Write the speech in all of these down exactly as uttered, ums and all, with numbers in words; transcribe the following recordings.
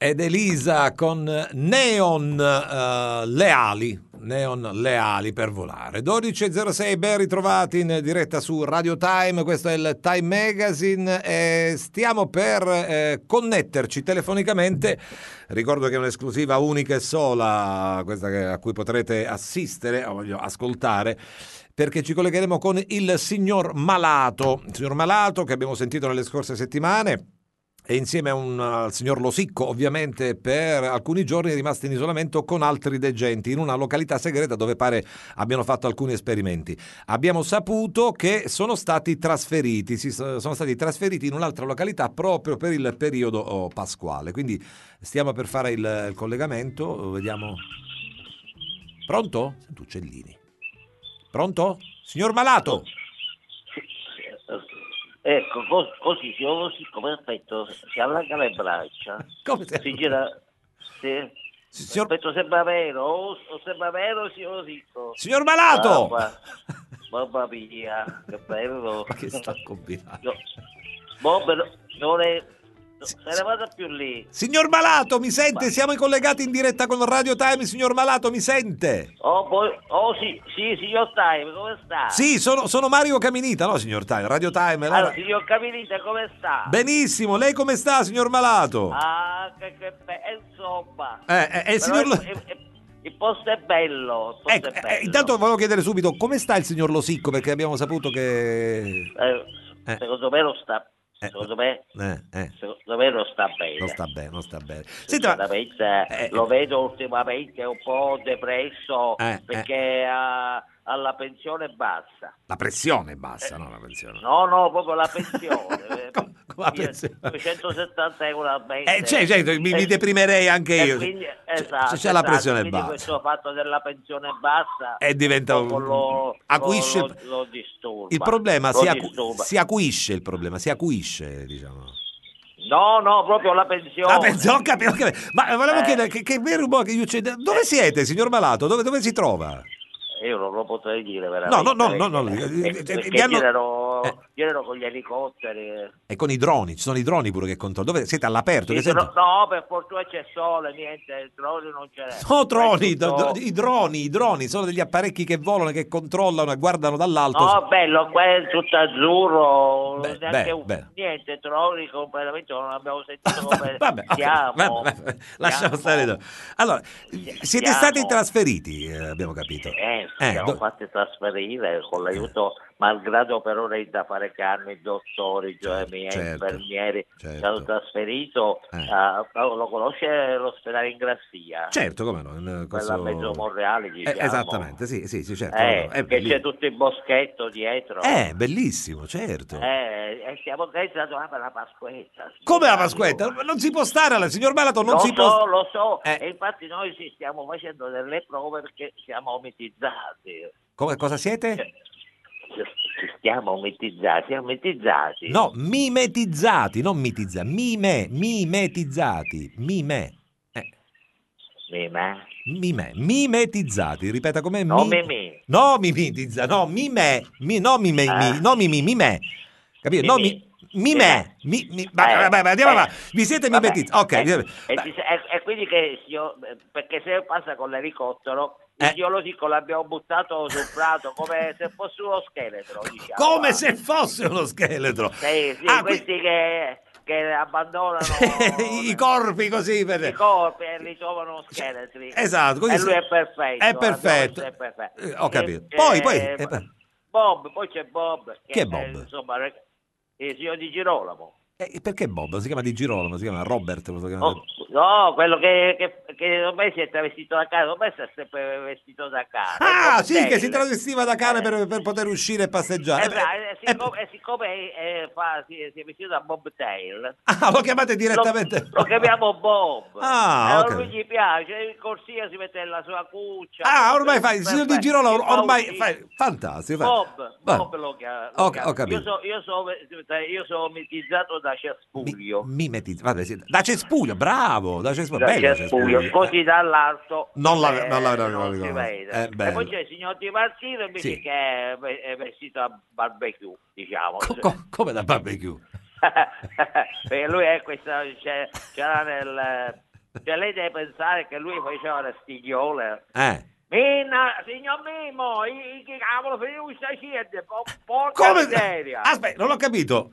ed Elisa con Neon uh, Leali. Neon Leali per volare. dodici e zero sei, ben ritrovati in diretta su Radio Time. Questo è il Time Magazine e stiamo per eh, connetterci telefonicamente. Ricordo che è un'esclusiva unica e sola, questa che, a cui potrete assistere o voglio ascoltare, perché ci collegheremo con il signor Malato, il signor Malato che abbiamo sentito nelle scorse settimane. E insieme a un, al signor Losicco, ovviamente, per alcuni giorni è rimasto in isolamento con altri degenti in una località segreta dove pare abbiano fatto alcuni esperimenti. Abbiamo saputo che sono stati trasferiti, si sono stati trasferiti in un'altra località proprio per il periodo oh, pasquale. Quindi stiamo per fare il, il collegamento, vediamo. Pronto? Sento uccellini. Pronto? Signor Malato? Ecco, cos- così, così, perfetto, si allarga le braccia, Come si, si gira, sì, signor... aspetta, sembra vero, o, o sembra vero, sì, così. Signor Malato! Mamma, mamma mia, che bello. Ma che sta combinando? No, Bob, no, non è, no, se ne vada più lì. Signor Malato, mi sente? Ma... Siamo collegati in diretta con Radio Time, signor Malato, mi sente? Oh, poi, oh sì, sì, signor Time, come sta? Sì, sono, sono Mario Caminita, no signor Time, Radio Time. Allora, Allora... signor Caminita, come sta? Benissimo, lei come sta, signor Malato? Ah, che, che bello, insomma. Eh, eh, eh, signor... il, il, il posto è bello, il posto ecco, è bello. Eh, intanto volevo chiedere subito, come sta il signor Losicco, perché abbiamo saputo che... Eh, Eh. Secondo me non sta... Eh, Secondo me, eh, eh. secondo me non sta bene. Non sta bene, non sta bene. Senta, ma... eh, lo vedo ultimamente un po' depresso eh, perché eh. ha, ha la pensione bassa. La pressione è bassa, eh, no? La pensione. No, no, proprio la pensione. come, come la pensione? duecentosettanta euro al mese. Eh, cioè, cioè, mi, mi deprimerei anche io. Quindi, se, esatto, se c'è la esatto, pressione quindi bassa. questo fatto della pensione bassa e diventa un... lo, acuisce lo, lo, lo disturba. Il problema lo si, acu... disturba. si acuisce il problema, si acuisce, diciamo. No, no, proprio la pensione. La pensione, ho capito, ho capito. Ma volevo eh. chiedere, che, che vero che succede? Dove eh. siete, signor Malato? Dove, dove si trova? Io non lo potrei dire veramente. No, no, no, no, no. Perché hanno... girano, eh. girano con gli elicotteri. E con i droni, ci sono i droni pure che controllano. Dove siete all'aperto? Sì, che no, no, per fortuna c'è sole, niente, i droni non ce n'è. No, droni, tutto... i droni, i droni sono degli apparecchi che volano, che controllano e guardano dall'alto. No, bello, qua è tutto azzurro, beh, neanche beh, un... beh. niente, droni completamente non abbiamo sentito come vabbè, siamo. Okay, vabbè, vabbè, lasciamo stare. Allora, siete siamo... stati trasferiti, eh, abbiamo capito. Eh, siamo eh, do... fatti trasferire con l'aiuto, malgrado per ora i da fare carne, i dottori, cioè i miei certo, infermieri, certo. ci hanno trasferito, eh. uh, lo conosce l'ospedale in Grassia? Certo, come no. In questo... Quella a mezzo Monreale, diciamo. Eh, esattamente, sì, sì, sì, certo. Eh, no, no. che c'è tutto il boschetto dietro. Eh, bellissimo, certo. Eh, e siamo organizzati per la Pasquetta. Come la Pasquetta? Non si può stare, alla signor Malato, non lo si so, può... Lo so, eh. e infatti noi ci stiamo facendo delle prove perché siamo omitizzati. Come, cosa siete? Cioè, ci stiamo omitizzati, omitizzati. No, mimetizzati, non mitizzati, mime, mimetizzati, mime. Eh. Mime? Mime, mimetizzati, ripeta com'è? No, mi... mimi. No, mimetizza, no, mime, mi, no, mime, eh. mi, no, mimi, mime. Capito? Mimi. No, mi... Mime, mi, mi, va, eh, va, va, andiamo eh, avanti. Vi siete mimetizzati? Ok. Eh, e, e, e quindi che io, perché se passa con l'elicottero, il eh. geologico l'abbiamo buttato sul prato come se fosse uno scheletro. Diciamo, come va. se fosse uno scheletro. Sì, sì, ah, questi qui... che, che abbandonano i corpi così per... i corpi e li trovano scheletri. Esatto. Così e lui se... è perfetto. È perfetto. È perfetto. Eh, ho capito. E, poi, eh, poi... Eh, Bob, poi c'è Bob. Che, Chi è Bob? Eh, insomma, il signor Di Girolamo. Eh, perché Bob? Si chiama Di Girolamo, si chiama Robert. Lo chiama... Oh, no, quello che, che, che ormai si è travestito da cane, ormai si è sempre vestito da cane. Ah, sì, che si travestiva da cane eh. per, per poter uscire e passeggiare. Eh, eh, siccome, eh, siccome eh, fa, si, si è vestito da Bobtail. Ah, lo chiamate direttamente? Lo, lo chiamiamo Bob. Ah, allora okay. lui gli piace, in corsia si mette la sua cuccia. Ah, ormai fai, il signor Di Girolamo, ormai fai, fantastico. Fai. Bob, Bob lo chiama. Ho, ho capito. Io sono io so, io so mitizzato da cespuglio. Mi, mimetizzato, vabbè, sì. Da cespuglio, bravo, da cespuglio. Da bello cespuglio, cespuglio. così eh. dall'alto non la, eh, non la, non non la, si vede. Eh, e poi c'è il signor Di Martino invece sì. che è, è vestito a barbecue, diciamo. Co- co- come da barbecue? Perché lui è questa c'è, c'era nel Cioè, lei deve pensare che lui faceva le stigliole. Eh. Minna, signor Mimo, i- che cavolo, finito questa gente, po- porca Come? miseria. Aspetta, non ho capito.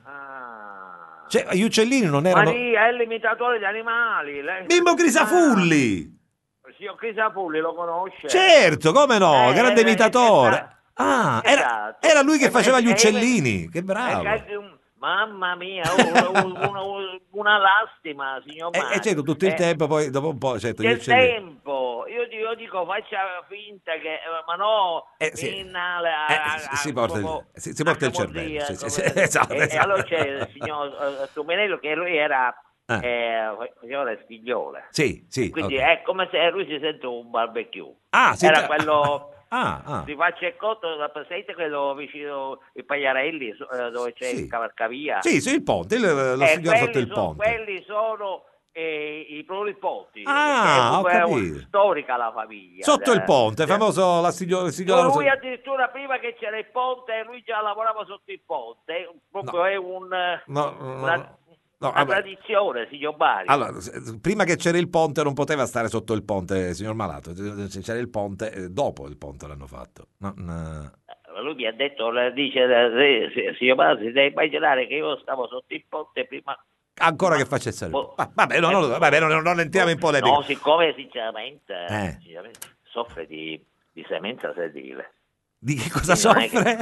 Ah. Cioè, gli uccellini non erano... Maria è l'imitatore di animali. Lei... Mimmo Crisafulli! Ah, signor Crisafulli lo conosce? Certo, come no, Eh, grande eh, imitatore. esatto. Ah, era, Esatto. era lui che Eh, faceva eh, gli eh, uccellini, che eh, bravo. eh, Mamma mia, una, una, una lastima, signor E Mario. e certo, tutto il Eh, tempo, poi dopo un po', certo, gli Che uccellini. tempo, io, io dico faccia finta che, eh, ma no, Eh, sì. Minna, la- Eh, a- si- si a- porta il- come- si- si porta il a cervello, Camorria, sì, sì, come- sì, esatto, e, e esatto. allora c'è il signor eh, Tuminello che lui era Eh. eh, faceva le spigliole, Sì, sì. quindi ok. è come se lui si sente un barbecue. Ah, sì, era già- quello... Ah, ah. Si faccia il cotto, la presente quello vicino i Pagliarelli, su- eh, dove c'è Sì. il cavalcavia. Sì, sì, il ponte, il, lo Eh, signore sotto quelli il sono- ponte. Quelli sono eh, i prolipoti. Ah, ho perché è un- capito. storica la famiglia. Sotto eh. il ponte, Eh. famoso la signora... la signora- Lui addirittura prima che c'era il ponte, lui già lavorava sotto il ponte, proprio No. è un, eh, No, no, una, no. No, una vabbè. tradizione, signor Bari. Allora, s- prima che c'era il ponte non poteva stare sotto il ponte, signor Malato. Se c'era il ponte, eh, dopo il ponte l'hanno fatto. No, no. Eh, Lui mi ha detto, le- dice, eh, sì, signor Bari, si deve immaginare che io stavo sotto il ponte prima... Ancora Ma- che facesse il boh. ponte. Vabbè, no, no, vabbè, non, non entriamo in polemica. No, siccome sinceramente, Eh. sinceramente soffre di, di semenza sedile. Di che cosa Sì, non è soffre?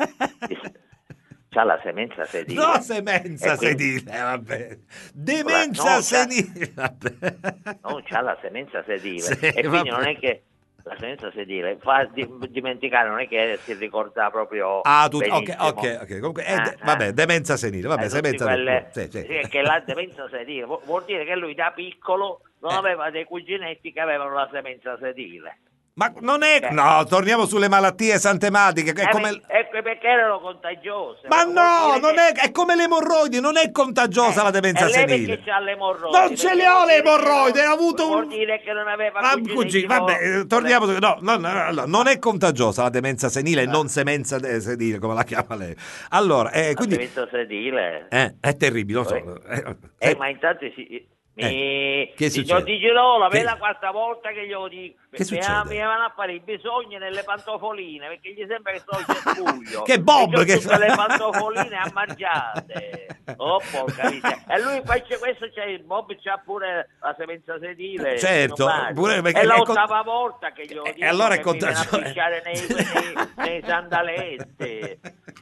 Di- C'ha la semenza sedile. No, semenza E quindi- sedile, vabbè. Demenza No, c'ha- senile. Vabbè. Non c'ha la semenza sedile. Sì, e quindi vabbè. non è che la semenza sedile fa di- dimenticare, non è che si ricorda proprio Ah, tu, ok, benissimo. ok, ok. Comunque, eh, Ah, de- ah. vabbè, demenza senile, vabbè, Eh, tutti semenza quelle- sì, sì. sì, che la demenza sedile vu- vuol dire che lui da piccolo non Eh. aveva dei cuginetti che avevano la semenza sedile. Ma non è... Eh. No, torniamo sulle malattie santematiche, che è Eh, come... ecco perché erano contagiose. Ma Vuol no, dire non che- è, è come le emorroidi, non è contagiosa Eh, la demenza e lei senile. perché c'ha le emorroidi? Non ce Perché le ho vuol le dire che emorroidi, non- ha avuto vuol un... dire che non aveva Ah, cuginetti cugini, con- vabbè, eh, con torniamo le- su- no, no, no, no, non è contagiosa la demenza senile, Eh. non semenza de- senile, come la chiama lei. Allora, eh, La quindi... demenza sedile. Eh, è terribile, lo so. Eh, Eh, Eh, eh, ma intanto si... Mi... Eh, che signor succede? Di Girolamo, Che- è la quarta volta che glielo dico. Che mi, succede? mi vanno a fare i bisogni nelle pantofoline perché gli sembra che sto in cespuglio. Che Bob, E c'ho che- tutte le pantofoline a mangiate. Oh, porca miseria. E lui faccia questo, c'è il Bob, c'ha pure la semenza sedile. Certo, signor Mario. pure perché è è l'ottava con- volta che glielo E dico. allora è che mi viene a contagioso. picchiare nei, nei, nei sandaletti.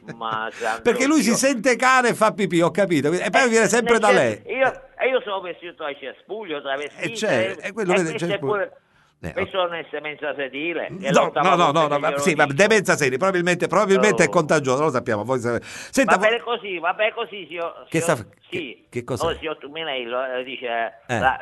Ma santo Perché lui si Dio. sente cane e fa pipì, ho capito. E poi viene sempre Nel da cespuglio- lei. Io, e io sono vestito a cespuglio, travestito. E c'è, e quello vede, questo è cespuglio. pure- Eh, questo non è semenza sedile. che è No, l'ottava no, no, volta no, che no, ma- glielo sì, ma dico. demenza seria, probabilmente, probabilmente è Oh. contagiosa, lo sappiamo. Voi sapete. Senta, Va bene così, va bene così, signor. Che signor- sta- sì. che- che cos'è? Oh, signor Tuminello eh, dice Eh. la-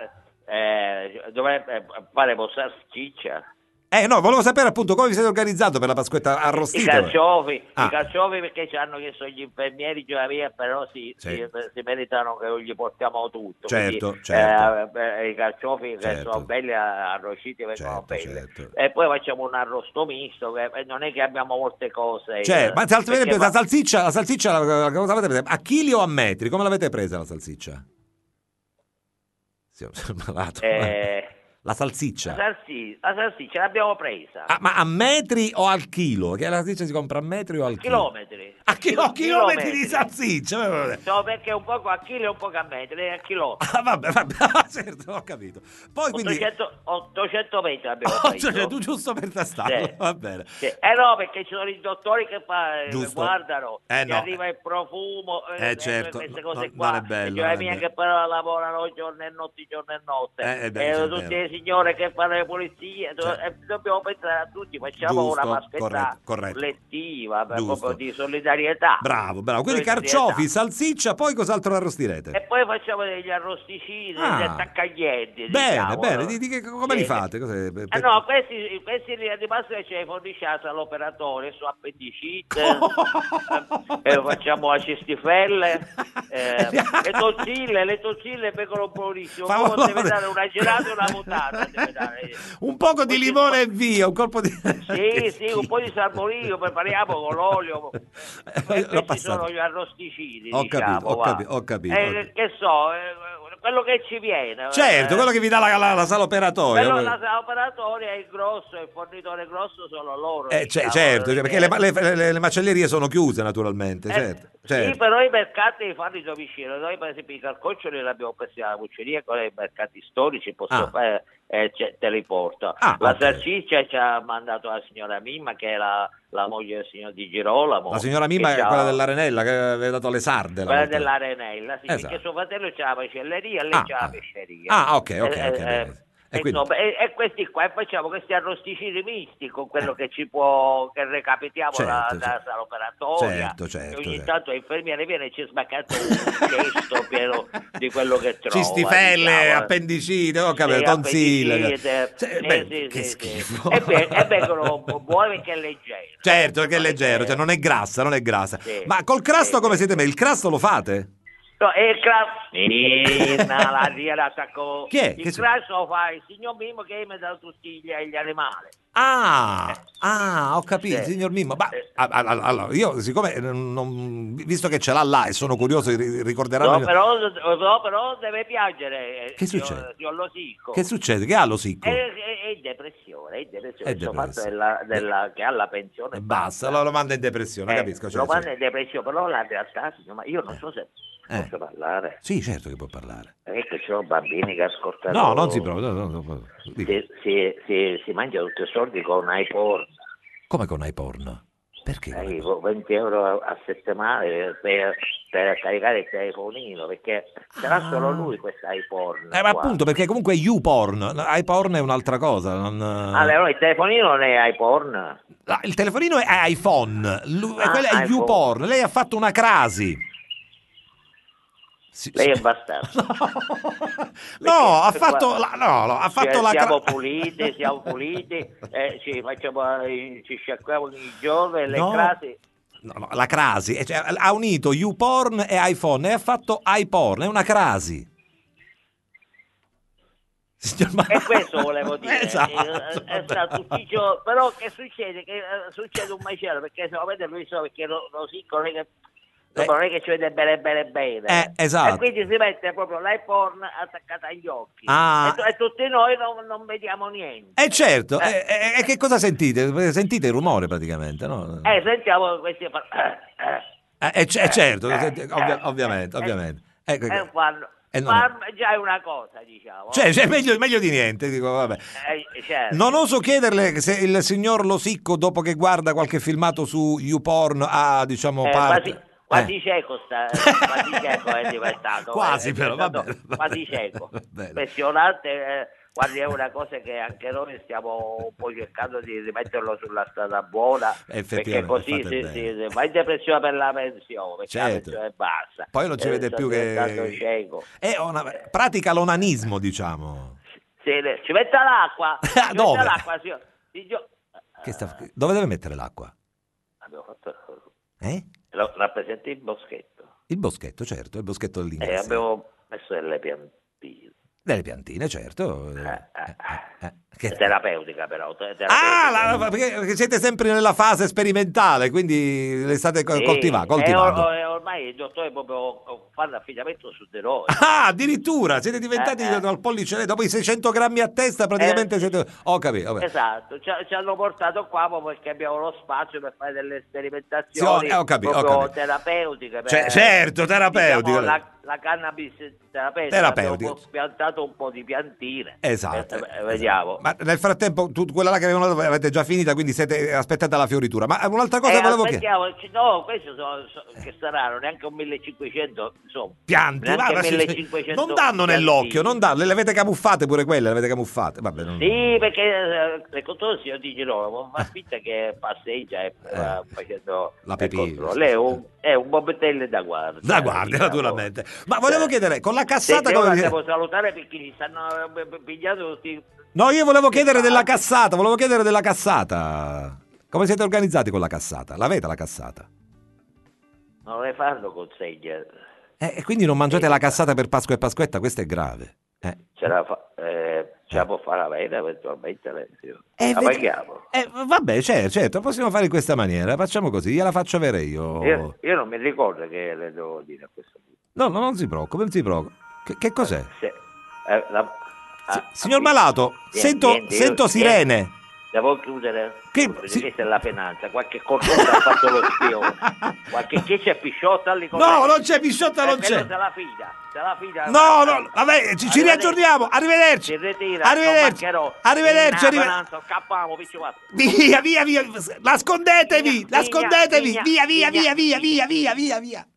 eh, dovrebbe fare postare ciccia. Eh no, volevo sapere appunto come vi siete organizzato per la Pasquetta I arrostita. carciofi, Ah. i carciofi perché ci hanno chiesto gli infermieri già via, però sì, Sì. sì, si meritano che gli portiamo tutto. Certo, quindi, certo. eh, eh, i carciofi che Certo. sono belli arrostiti vengono Certo, belli. certo. E poi facciamo un arrosto misto, che eh, non è che abbiamo molte cose. Cioè, eh, ma se- perché la va- salsiccia, la salsiccia la- la- cosa l'avete presa? A chili o a metri? Come l'avete presa la salsiccia? Sì, sono malato. eh, La la, salsiccia. salsi- la salsiccia l'abbiamo presa. Ah, ma a metri o al chilo? Che la salsiccia si compra a metri o al chilo? Chilometri. A chilo- chilometri di Chilometri. salsiccia. vabbè, vabbè. No, perché un poco a chilo e un poco a metri, a chilometri. Ah, vabbè, vabbè, ah, certo, ho capito. Poi quindi ottocento, ottocento metri abbiamo Oh, preso. cioè, tu giusto per tastarlo, Sì. va bene. Sì. Eh no, perché ci sono i dottori che, fa, che Giusto. guardano, Eh, che no. arriva il profumo, Eh, eh, certo, queste no- cose no- qua. non è bello, E cioè, non è mie bello. che però lavorano giorno e notte, giorno e notte. Eh, eh, beh, e sì, è tutte vero. le signore che fanno le pulizie, do- Certo. eh, dobbiamo pensare a tutti, facciamo Giusto, una maschetta corretto, corretto. collettiva, per- Giusto. proprio di solidarietà. Bravo, bravo. Quindi Solidarietà. carciofi, salsiccia, poi cos'altro arrostirete? E poi facciamo degli arrosticini, Ah. degli attaccaglienti. Bene, diciamo. bene, di, di che- come Sì. li fate? Cos'è? Per- Eh no, questi, questi li di base ce li fornisciamo all'operatore su appendicite, eh, eh, facciamo a cestifelle, eh, le tonsille, le tonsille pecorano buonissimo, Favoloso. poi deve dare una gelata e una mutata, deve dare. Un poco di Poi limone ci- e via, un colpo di... Sì, sì, un po' di salmorillo prepariamo con l'olio. Eh, E l'ho questi passato. sono gli arrosticini, Ho diciamo, capito, ho va. capi- ho capito, Eh, ho capito. che so, eh, quello che ci viene. Certo, eh. quello che vi dà la, la, la sala operatoria. Quello la sala operatoria è il grosso, il fornitore grosso sono loro. Eh, diciamo, certo, perché... perché le, le, le, le macellerie sono chiuse naturalmente, eh, certo, certo. Sì, però i mercati li fanno i domicili. Noi per esempio i carcoccioli li abbiamo presi alla cucceria, con i mercati storici possiamo Ah. fare, eh, te li porto. Ah, la okay. salsiccia ci ha mandato la signora Mimma, che è la, la moglie del signor Di Girolamo. La signora Mimma è c'ha... quella dell'Arenella che aveva dato le sarde. Quella volta. dell'Arenella, sì, Esatto. perché suo fratello c'ha la macelleria e lei Ah, c'ha ah. la pesceria. Ah, ok, ok, Eh, ok. eh, bene. E E, quindi- insomma, e, e questi qua e facciamo questi arrosticini misti con quello che ci può, che recapitiamo Certo, da, certo. da sala operatoria. Certo, certo, E ogni certo. tanto l'infermiere viene e ci sbaccato un cesto pieno di quello che trova. Cistifelle, diciamo. appendicite, ho capito, Sì, tonsille. appendicite, Cioè, sì, beh, sì, che sì, schifo. sì. E, be- e vengono buoni perché è leggero. Certo, perché è leggero, cioè non è grassa, non è grassa. Sì, Ma col crasto sì, come sì. siete messi? Il crasto lo fate? No, e il crasso la riera attaccò. Chi è? Il Che si- crasso lo fa il signor Mimmo che mi dà tutti gli, gli animali. Ah, ah, ho capito, Sì. signor Mimmo. Ma Eh. a- a- a- allora, io siccome non- non- visto che ce l'ha là e sono curioso, ri- ricorderanno No, però, no, però deve piangere. Che signor- succede? signor Losicco. Che succede? Che ha l'osicco? È, è, è in depressione, è in depressione. È Questo depresso. fatto della, della, che ha la pensione E basta, lo, lo manda in depressione, Eh, capisco. cioè, lo sì. manda in depressione, però la realtà, insomma, io non so se Eh. posso parlare. Sì, certo che può parlare. Perché ci sono bambini che ascoltano. No, non si prova. no, no, no, dica. Si, si, si, si mangia tutti i soldi con iPorn. Come con iPorn? Perché? con Eh, iPorn? venti euro a, a settimana per, per caricare il telefonino, perché ce l'ha solo lui questa iPorn. Eh, ma qua. appunto, perché comunque è YouPorn. iPorn è un'altra cosa. non- Ah, no, il telefonino non è iPorn. Ah, il telefonino è iPhone, lui- Ah, quello è iPhone. YouPorn. Lei ha fatto una crasi. Sì, Lei sì. è bastardo. No, ha Perché fatto qua- la, no, no, ha fatto Cioè, la siamo cra- puliti, siamo puliti, eh, ci, facciamo, eh, ci sciacquiamo ogni giorno e le No. crasi. No, no, la crasi, e cioè, ha unito YouPorn e iPhone e ha fatto iPorn, è una crasi. Signor Ma- E questo volevo dire. Esatto, Eh, è stato tutti i giorni, però che succede? Che eh, succede un macello, perché se lo vede lui so perché lo, lo si non è che, Eh. non è che ci vede bene bene bene. Eh, esatto. E quindi si mette proprio l'iPhone attaccata agli occhi. Ah. E, tu- e tutti noi non, non vediamo niente. Eh certo, Eh. e eh, eh, che cosa sentite? Sentite il rumore praticamente, no? Eh, sentiamo questi par- eh, eh. Eh, eh, c- eh, certo, Eh, senti- ovvia- eh, ovviamente, eh, ovviamente. Ecco, Eh, ecco. fanno- Eh, non è- ma già è una cosa, diciamo. Cioè, cioè, meglio, meglio di niente, dico, vabbè. Eh, certo. Non oso chiederle se il signor Losicco, dopo che guarda qualche filmato su YouPorn, ha, diciamo, Eh, parte... quasi, quasi Eh. cieco sta, quasi cieco è diventato. Quasi, è però, va diventato bene, va quasi bene, cieco. va bene. Impressionante, eh, guardi, è una cosa che anche noi stiamo un po' cercando di rimetterlo sulla strada buona, perché Effettivamente, così fate si, bene. si va in depressione per la pensione, perché la Certo. pensione è bassa. Poi non ci Eh, vede sta più che... diventando cieco. È una... pratica l'onanismo, diciamo. Sì, le- ci metta l'acqua, ci metta Dove? l'acqua, signor- signor- Che sta... Dove deve mettere l'acqua? Abbiamo fatto, Eh? lo rappresenta il boschetto. Il boschetto, certo, il boschetto E dell'ingresso. abbiamo messo delle piantine. Delle piantine, certo. Eh, eh, Eh, che- Terapeutica però. te- Ah, terapeutica. la- perché, perché siete sempre nella fase sperimentale, quindi le state co- Sì, coltiva- e coltivando. or- or- ormai il dottore proprio fa l'affidamento su di noi. Ah, addirittura siete diventati Eh, eh. dal pollice dopo i seicento grammi a testa praticamente Eh, siete... Ho capito, vabbè. Esatto, ci, ci hanno portato qua proprio perché abbiamo lo spazio per fare delle sperimentazioni Sì, ho capito, ho proprio capito. terapeutiche. per- Cioè, certo, terapeutiche. diciamo, la, la cannabis terapeutica. Terapeutica. Abbiamo un po' piantato un po' di piantine. Esatto. Eh, eh, vediamo. Ma nel frattempo, tu, quella là che avevano dato avete già finita, quindi siete aspettate la fioritura. Ma un'altra cosa Eh, volevo chiedere. aspettiamo, no, questo sono, so- che saranno neanche un millecinquecento, insomma. Pianti, neanche ma- ma- millecinquecento non danno nell'occhio, piantini. non danno, le avete camuffate pure quelle, le avete camuffate. Vabbè, non... Sì, perché eh, le controllo signor Di Girolamo, ma finta che passeggia e eh, facendo La il pipì, controllo. sì, Lei è sì. un, è un bobbetello da guardia. Da guardia, diciamo. naturalmente. Ma volevo Eh. chiedere, con la Se, cassata se come... ora devo salutare perché ci stanno eh, pigliando tutti. No, io volevo chiedere della fate? cassata, volevo chiedere della cassata. Come siete organizzati con la cassata? L'avete la cassata? Non le fanno consegne. Eh, e quindi non mangiate la cassata per Pasqua e Pasquetta, questo è grave. Eh. Ce la, fa, eh, ce la può fare la vena eventualmente. Le, Eh, la vedi- paghiamo. eh, vabbè, certo, certo, possiamo fare in questa maniera, facciamo così, gliela faccio avere io. Io, io non mi ricordo che le devo dire a questo punto. No, no, non si preoccupi, non si preoccupi. Che, che cos'è? Se, eh, la, S- ah, signor ah, Malato, niente, sento, niente, io- sento sirene. Devo chiudere? Che- Perché sì. questa è la finanza, qualche corrotto ha fatto lo spione, qualche che c'è Pisciotta lì con No, me? non c'è Pisciotta, non Eh, quello c'è. Se la fida, se la fida. No, eh, no, vabbè, ci, ci arrivederci. riaggiorniamo. Arrivederci. Si ritira, Arrivederci. non mancherò. Arrivederci. In arrive- finanza, scappiamo, piccio quattro. Via, via, via. Nascondetevi, Vigna, nascondetevi. vigna, Via, via, vigna, via, via, vigna. via, via, via, via.